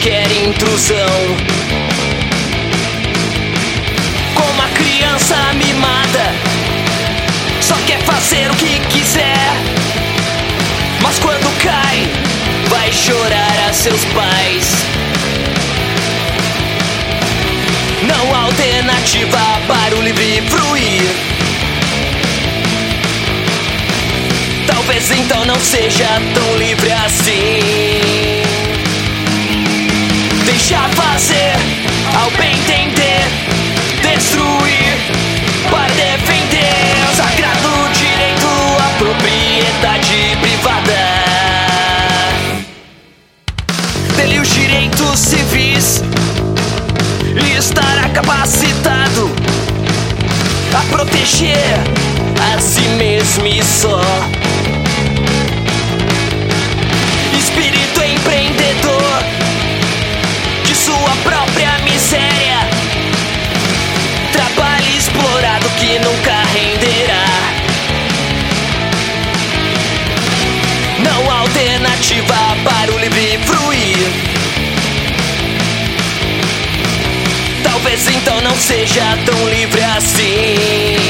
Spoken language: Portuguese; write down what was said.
qualquer intrusão. Como uma criança mimada, só quer fazer o que quiser, mas quando cai, vai chorar a seus pais. Não há alternativa para o livre fruir. Talvez então não seja tão livre assim. Deixa fazer, ao bem entender, destruir para defender o sagrado direito à propriedade privada. Dele os direitos civis e estará capacitado a proteger a si mesmo e só. Espírito empreendedor de sua própria miséria, trabalho explorado que nunca renderá. Não há alternativa para o livre fruir. Talvez então não seja tão livre assim.